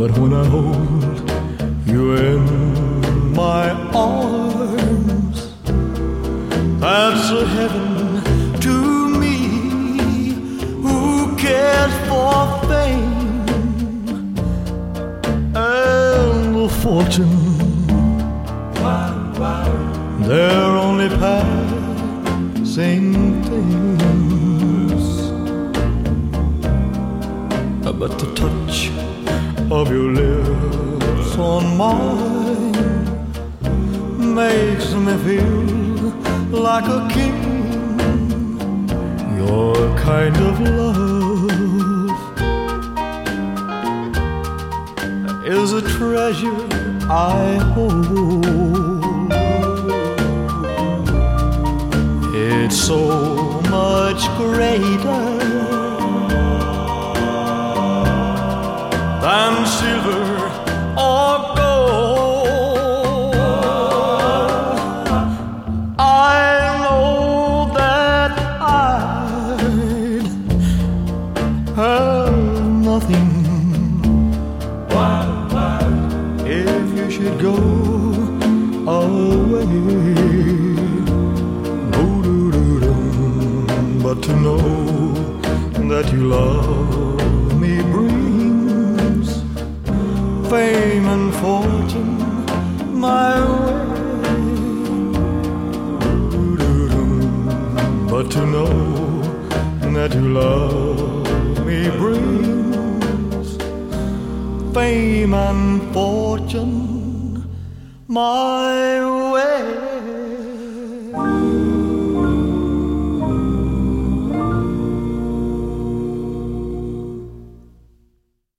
But when I hold you in my arms, that's a heaven to me. Who cares for fame and fortune? They're only passing things. But the touch of your lips on mine makes me feel like a king. Your kind of love is a treasure I hold. It's so much greater than silver or gold. I know that I'd have nothing if you should go away. But to know that you love me brings fame and fortune my way. But to know that you love me brings fame and fortune my way.